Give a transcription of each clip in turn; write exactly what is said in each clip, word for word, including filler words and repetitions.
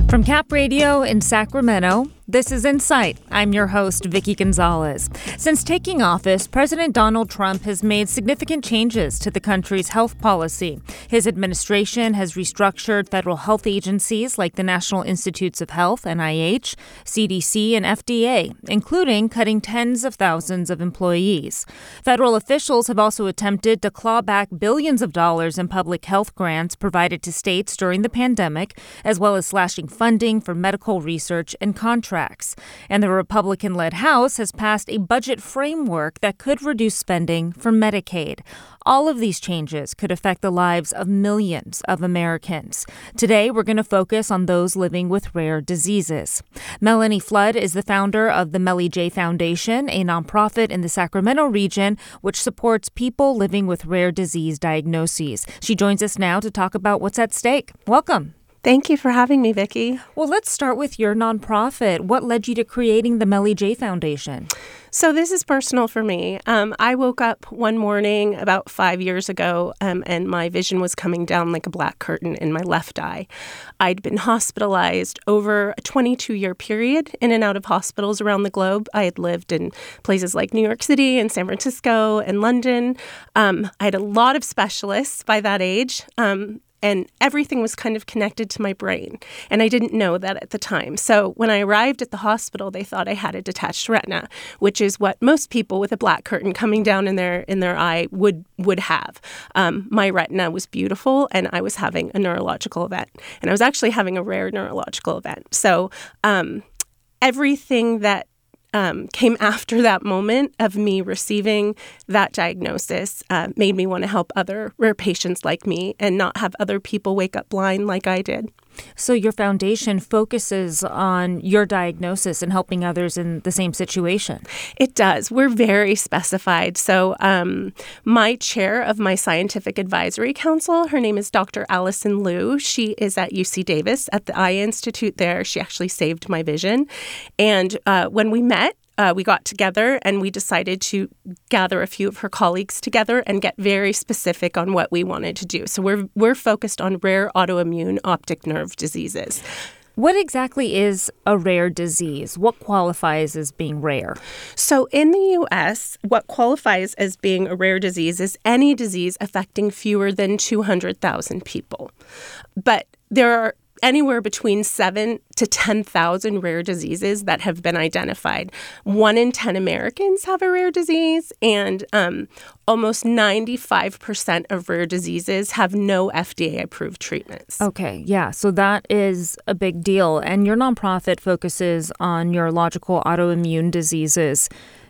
From Cap Radio in Sacramento, this is Insight. I'm your host, Vicky Gonzalez. Since taking office, President Donald Trump has made significant changes to the country's health policy. His administration has restructured federal health agencies like the National Institutes of Health, N I H, C D C, and F D A, including cutting tens of thousands of employees. Federal officials have also attempted to claw back billions of dollars in public health grants provided to states during the pandemic, as well as slashing funding for medical research and contracts. And the Republican-led House has passed a budget framework that could reduce spending for Medicaid. All of these changes could affect the lives of millions of Americans. Today, we're going to focus on those living with rare diseases. Melanie Flood is the founder of the Melly J Foundation, a nonprofit in the Sacramento region which supports people living with rare disease diagnoses. She joins us now to talk about what's at stake. Welcome. Thank you for having me, Vicki. Well, let's start with your nonprofit. What led you to creating the Melly J Foundation? So this is personal for me. Um, I woke up one morning about five years ago, um, and my vision was coming down like a black curtain in my left eye. I'd been hospitalized over a twenty-two-year period in and out of hospitals around the globe. I had lived in places like New York City and San Francisco and London. Um, I had a lot of specialists by that age. Um, And everything was kind of connected to my brain. And I didn't know that at the time. So when I arrived at the hospital, they thought I had a detached retina, which is what most people with a black curtain coming down in their in their eye would would have. Um, my retina was beautiful, and I was having a neurological event. And I was actually having a rare neurological event. So um, everything that Um, came after that moment of me receiving that diagnosis uh, made me want to help other rare patients like me and not have other people wake up blind like I did. So your foundation focuses on your diagnosis and helping others in the same situation. It does. We're very specified. So um, my chair of my scientific advisory council, her name is Doctor Allison Liu. She is at U C Davis at the Eye Institute there. She actually saved my vision. And uh, when we met, Uh, we got together and we decided to gather a few of her colleagues together and get very specific on what we wanted to do. So we're we're focused on rare autoimmune optic nerve diseases. What exactly is a rare disease? What qualifies as being rare? So in the U S, what qualifies as being a rare disease is any disease affecting fewer than two hundred thousand people. But there are anywhere between seven to ten thousand rare diseases that have been identified. One in ten Americans have a rare disease, and um, almost ninety-five percent of rare diseases have no F D A-approved treatments. Okay, yeah, so that is a big deal. And your nonprofit focuses on neurological autoimmune diseases.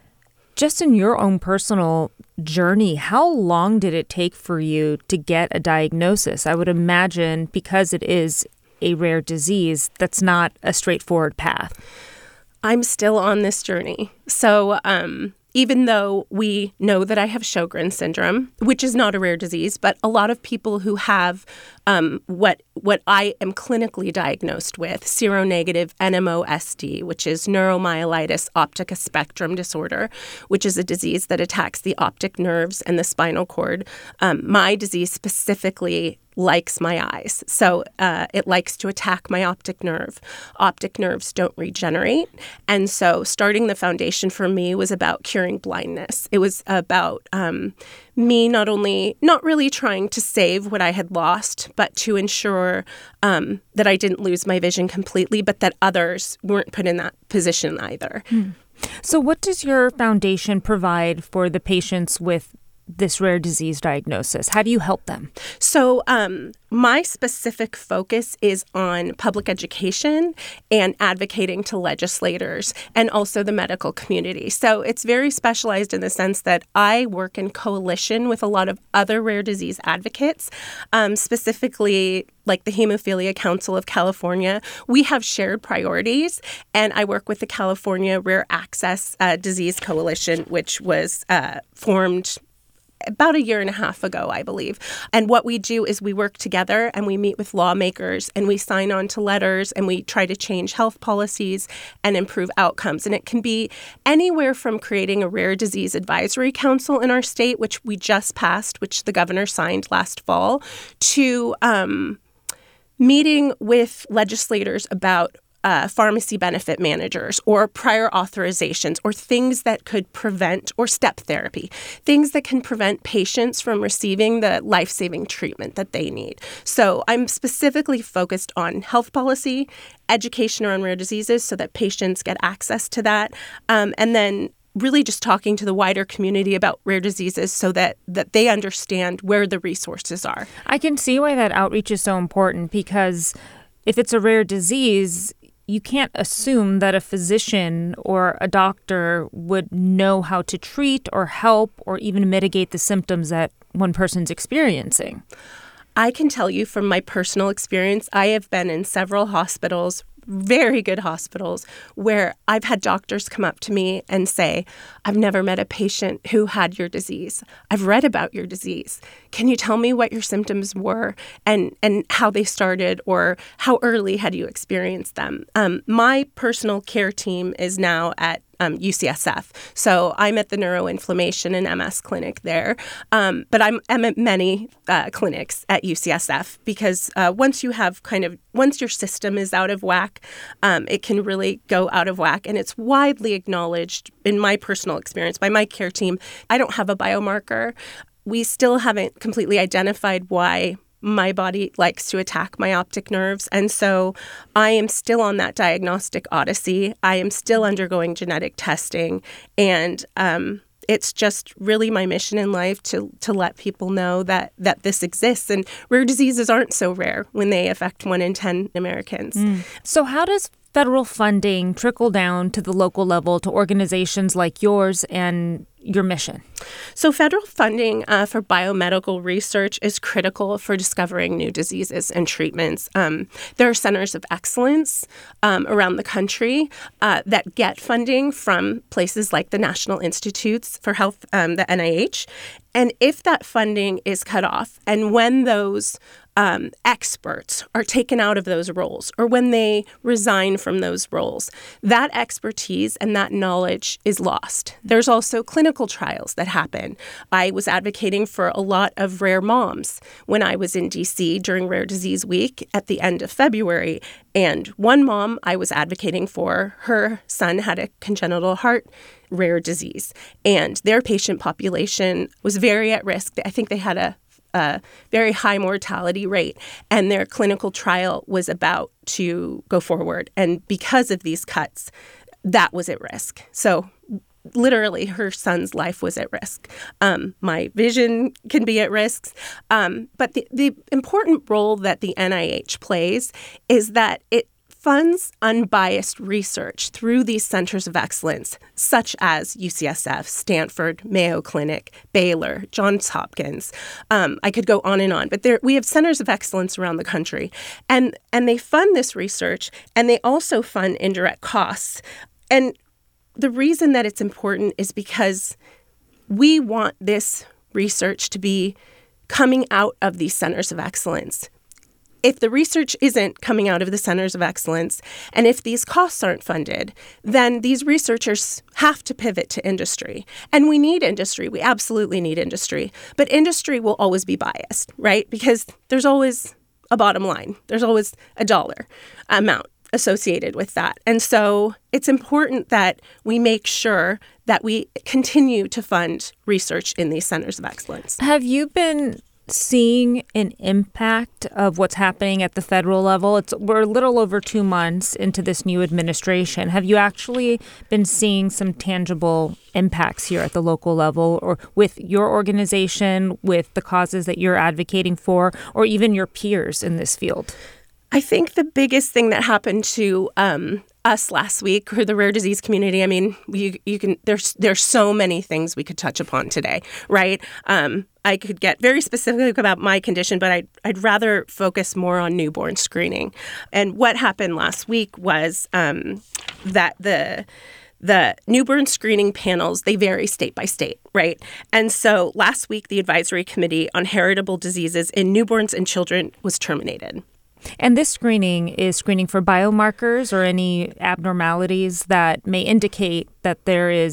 Just in your own personal journey, how long did it take for you to get a diagnosis? I would imagine because it is a rare disease, that's not a straightforward path. I'm still on this journey. So um, even though we know that I have Sjogren's syndrome, which is not a rare disease, but a lot of people who have um, what what I am clinically diagnosed with, seronegative N M O S D, which is neuromyelitis optica spectrum disorder, which is a disease that attacks the optic nerves and the spinal cord. Um, my disease specifically likes my eyes. So uh, it likes to attack my optic nerve. Optic nerves don't regenerate. And so starting the foundation for me was about curing blindness. It was about um, me not only not really trying to save what I had lost, but to ensure um, that I didn't lose my vision completely, but that others weren't put in that position either. Hmm. So what does your foundation provide for the patients with this rare disease diagnosis? How do you help them? So um, my specific focus is on public education and advocating to legislators and also the medical community. So it's very specialized in the sense that I work in coalition with a lot of other rare disease advocates, um, specifically like the Hemophilia Council of California. We have shared priorities, and I work with the California Rare Access uh, Disease Coalition, which was uh, formed about a year and a half ago, I believe. And what we do is we work together and we meet with lawmakers and we sign on to letters and we try to change health policies and improve outcomes. And it can be anywhere from creating a rare disease advisory council in our state, which we just passed, which the governor signed last fall, to um, meeting with legislators about Uh, pharmacy benefit managers or prior authorizations or things that could prevent, or step therapy, things that can prevent patients from receiving the life-saving treatment that they need. So I'm specifically focused on health policy, education around rare diseases so that patients get access to that, um, and then really just talking to the wider community about rare diseases so that, that they understand where the resources are. I can see why that outreach is so important, because if it's a rare disease, you can't assume that a physician or a doctor would know how to treat or help or even mitigate the symptoms that one person's experiencing. I can tell you from my personal experience, I have been in several hospitals, very good hospitals, where I've had doctors come up to me and say, I've never met a patient who had your disease. I've read about your disease. Can you tell me what your symptoms were and, and how they started, or how early had you experienced them? Um, my personal care team is now at Um, U C S F. So I'm at the neuroinflammation and M S clinic there. Um, but I'm, I'm at many uh, clinics at U C S F because uh, once you have kind of, once your system is out of whack, um, it can really go out of whack. And it's widely acknowledged in my personal experience by my care team. I don't have a biomarker. We still haven't completely identified why my body likes to attack my optic nerves. And so I am still on that diagnostic odyssey. I am still undergoing genetic testing. And um, it's just really my mission in life to to let people know that that this exists. And rare diseases aren't so rare when they affect one in ten Americans. Mm. So how does federal funding trickle down to the local level to organizations like yours and your mission? So federal funding uh, for biomedical research is critical for discovering new diseases and treatments. Um, there are centers of excellence um, around the country uh, that get funding from places like the National Institutes for Health, um, the N I H. And if that funding is cut off, and when those um, experts are taken out of those roles, or when they resign from those roles, that expertise and that knowledge is lost. There's also clinical trials that happen. I was advocating for a lot of rare moms when I was in D C during Rare Disease Week at the end of February. And one mom I was advocating for, her son had a congenital heart rare disease, and their patient population was very at risk. I think they had a a very high mortality rate, and their clinical trial was about to go forward. And because of these cuts, that was at risk. So literally, her son's life was at risk. Um, my vision can be at risk. Um, but the, the important role that the N I H plays is that it funds unbiased research through these centers of excellence, such as U C S F, Stanford, Mayo Clinic, Baylor, Johns Hopkins. Um, I could go on and on, but there, we have centers of excellence around the country, and and they fund this research, and they also fund indirect costs. And the reason that it's important is because we want this research to be coming out of these centers of excellence. If the research isn't coming out of the centers of excellence, and if these costs aren't funded, then these researchers have to pivot to industry. And we need industry. We absolutely need industry. But industry will always be biased, right? Because there's always a bottom line. There's always a dollar amount associated with that. And so it's important that we make sure that we continue to fund research in these centers of excellence. Have you been seeing an impact of what's happening at the federal level? It's we're a little over two months into this new administration. Have you actually been seeing some tangible impacts here at the local level, or with your organization, with the causes that you're advocating for, or even your peers in this field? I think the biggest thing that happened to um, us last week, or the rare disease community, I mean, you you can there's there's so many things we could touch upon today, right? Um, I could get very specific about my condition, but I'd, I'd rather focus more on newborn screening. And what happened last week was um, that the The newborn screening panels, they vary state by state, right? And so last week, the Advisory Committee on Heritable Diseases in Newborns and Children was terminated. And this screening is screening for biomarkers or any abnormalities that may indicate that there is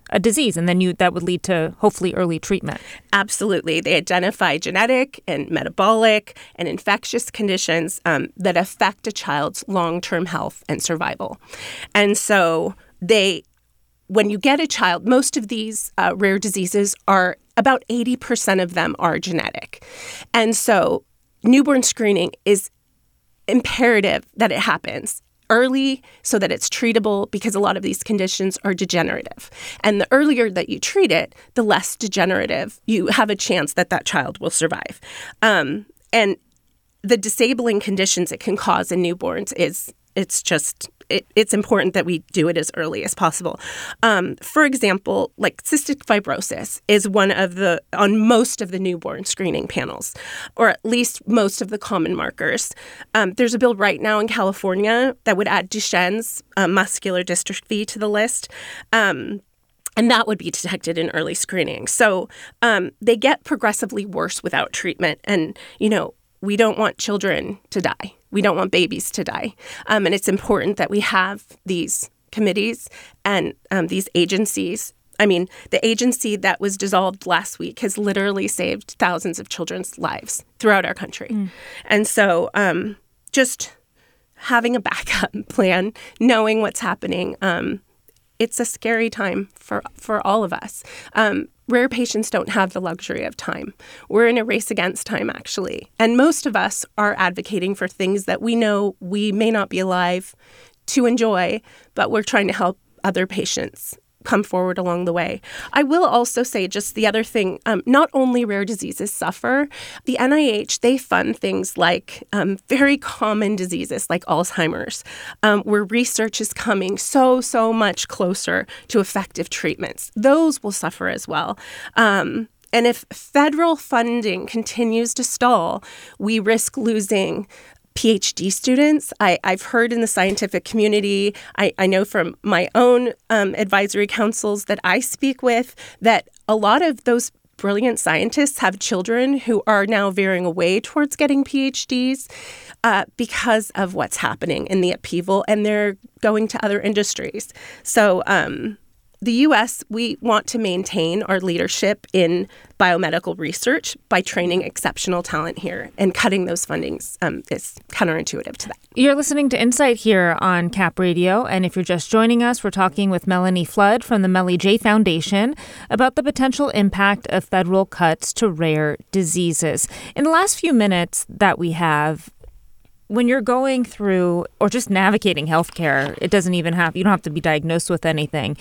a disease, and then you that would lead to hopefully early treatment. Absolutely. They identify genetic and metabolic and infectious conditions um, that affect a child's long-term health and survival. And so they, when you get a child, most of these uh, rare diseases are, about eighty percent of them are genetic. And so newborn screening is imperative that it happens early so that it's treatable, because a lot of these conditions are degenerative. And the earlier that you treat it, the less degenerative you have a chance that that child will survive. Um, and the disabling conditions it can cause in newborns is, it's just, it, it's important that we do it as early as possible. Um, for example, like cystic fibrosis is one of the, on most of the newborn screening panels, or at least most of the common markers. Um, there's a bill right now in California that would add Duchenne's uh, muscular dystrophy to the list. Um, And that would be detected in early screening. So um, they get progressively worse without treatment. And, you know, we don't want children to die. We don't want babies to die. Um, and it's important that we have these committees and um, these agencies. I mean, the agency that was dissolved last week has literally saved thousands of children's lives throughout our country. Mm. And so um, just having a backup plan, knowing what's happening, um, it's a scary time for, for all of us. Um, rare patients don't have the luxury of time. We're in a race against time, actually. And most of us are advocating for things that we know we may not be alive to enjoy, but we're trying to help other patients come forward along the way. I will also say just the other thing, um, not only rare diseases suffer, the N I H, they fund things like um, very common diseases like Alzheimer's, um, where research is coming so, so much closer to effective treatments. Those will suffer as well. Um, and if federal funding continues to stall, we risk losing PhD students. I, I've heard in the scientific community, I, I know from my own um, advisory councils that I speak with, that a lot of those brilliant scientists have children who are now veering away towards getting PhDs uh, because of what's happening in the upheaval, and they're going to other industries. So um, the U S, we want to maintain our leadership in biomedical research by training exceptional talent here, and cutting those fundings um, is counterintuitive to that. You're listening to Insight here on Cap Radio, and if you're just joining us, we're talking with Melanie Flood from the Mellie J. Foundation about the potential impact of federal cuts to rare diseases. In the last few minutes that we have, when you're going through or just navigating healthcare, it doesn't even have, you don't have to be diagnosed with anything.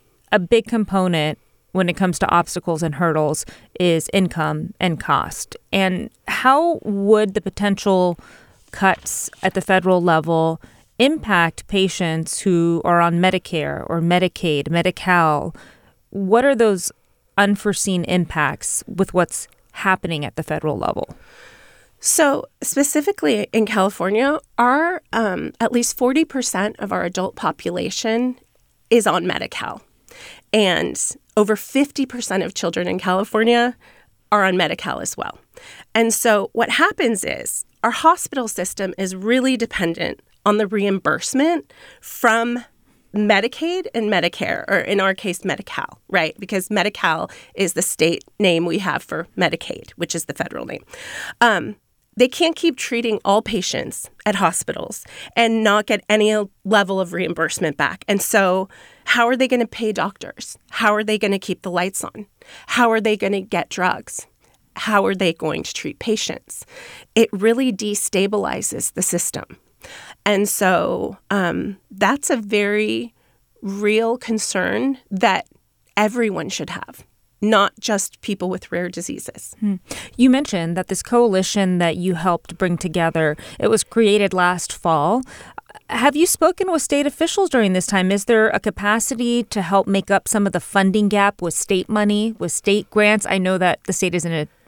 A big component when it comes to obstacles and hurdles is income and cost. And how would the potential cuts at the federal level impact patients who are on Medicare or Medicaid, Medi-Cal? What are those unforeseen impacts with what's happening at the federal level? So specifically in California, our um, at least forty percent of our adult population is on Medi-Cal. And over fifty percent of children in California are on Medi-Cal as well. And so what happens is our hospital system is really dependent on the reimbursement from Medicaid and Medicare, or in our case, Medi-Cal, right? Because Medi-Cal is the state name we have for Medicaid, which is the federal name. Um, They can't keep treating all patients at hospitals and not get any level of reimbursement back. And so how are they going to pay doctors? How are they going to keep the lights on? How are they going to get drugs? How are they going to treat patients? It really destabilizes the system. And so um, that's a very real concern that everyone should have, not just people with rare diseases. Hmm. You mentioned that this coalition that you helped bring together, it was created last fall. Have you spoken with state officials during this time? Is there a capacity to help make up some of the funding gap with state money, with state grants? I know that the state is in a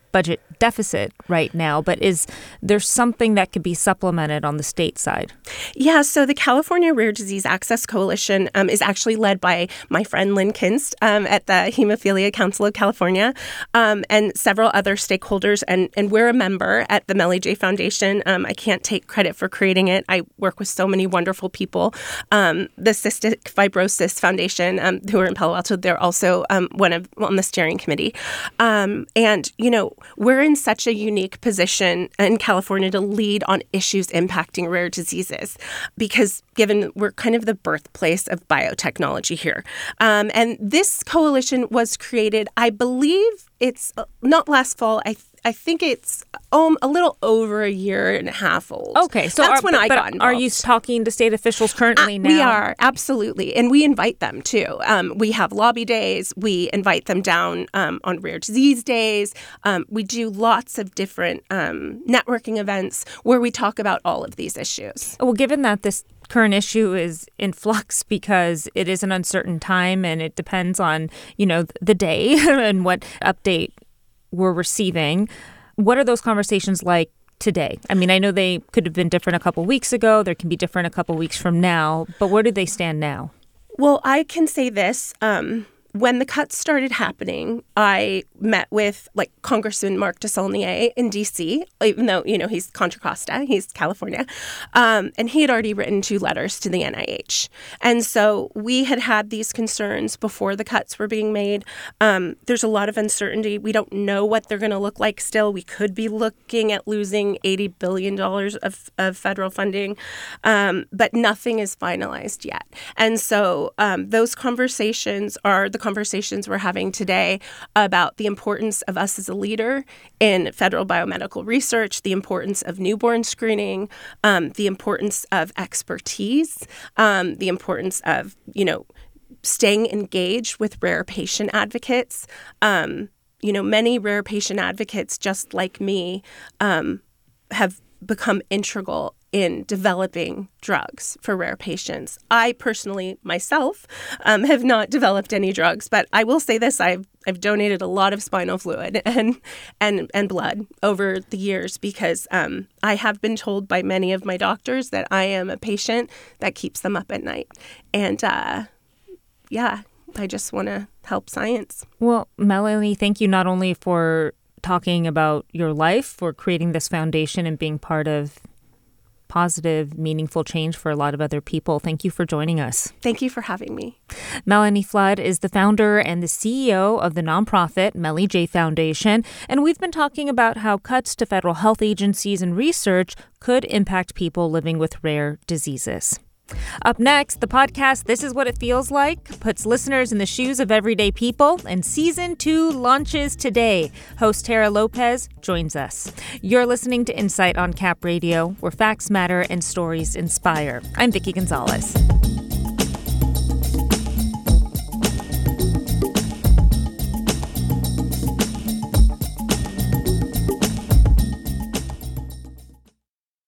budget deficit right now, but is there something that could be supplemented on the state side? Yeah, so the California Rare Disease Access Coalition um, is actually led by my friend Lynn Kinst um, at the Hemophilia Council of California um, and several other stakeholders, and, and we're a member at the Mellie J. Foundation. Um, I can't take credit for creating it. I work with so many wonderful people. Um, the Cystic Fibrosis Foundation, um, who are in Palo Alto, they're also um, one of on the steering committee. Um, and, you know, we're in such a unique position in California to lead on issues impacting rare diseases because given we're kind of the birthplace of biotechnology here. Um, and this coalition was created, I believe it's not last fall, I I think it's um, a little over a year and a half old. Okay, so that's are, when but, I but got involved. Are you talking to state officials currently uh, now? We are, absolutely. And we invite them, too. Um, we have lobby days. We invite them down um, on rare disease days. Um, we do lots of different um, networking events where we talk about all of these issues. Well, given that this current issue is in flux because it is an uncertain time and it depends on, you know, the day and what update we're receiving. What are those conversations like today? I mean, I know they could have been different a couple weeks ago. There can be different a couple weeks from now. But where do they stand now? Well, I can say this. Um, when the cuts started happening, I met with like Congressman Mark DeSaulnier in D C, even though, you know, he's Contra Costa, he's California. Um, and he had already written two letters to the N I H. And so we had had these concerns before the cuts were being made. Um, there's a lot of uncertainty. We don't know what they're going to look like still. We could be looking at losing eighty billion dollars of, of federal funding, um, but nothing is finalized yet. And so um, those conversations are the conversations we're having today about the importance of us as a leader in federal biomedical research, the importance of newborn screening, um, the importance of expertise, um, the importance of, you know, staying engaged with rare patient advocates. Um, you know, many rare patient advocates, just like me, um, have become integral in developing drugs for rare patients. I personally, myself, um, have not developed any drugs, but I will say this, I've I've donated a lot of spinal fluid and and, and blood over the years because um, I have been told by many of my doctors that I am a patient that keeps them up at night. And uh, yeah, I just want to help science. Well, Melanie, thank you not only for talking about your life, for creating this foundation and being part of positive, meaningful change for a lot of other people. Thank you for joining us. Thank you for having me. Melanie Flood is the founder and the C E O of the nonprofit Mellie J. Foundation, and we've been talking about how cuts to federal health agencies and research could impact people living with rare diseases. Up next, the podcast This Is What It Feels Like puts listeners in the shoes of everyday people, and season two launches today. Host Tara Lopez joins us. You're listening to Insight on Cap Radio, where facts matter and stories inspire. I'm Vicki Gonzalez.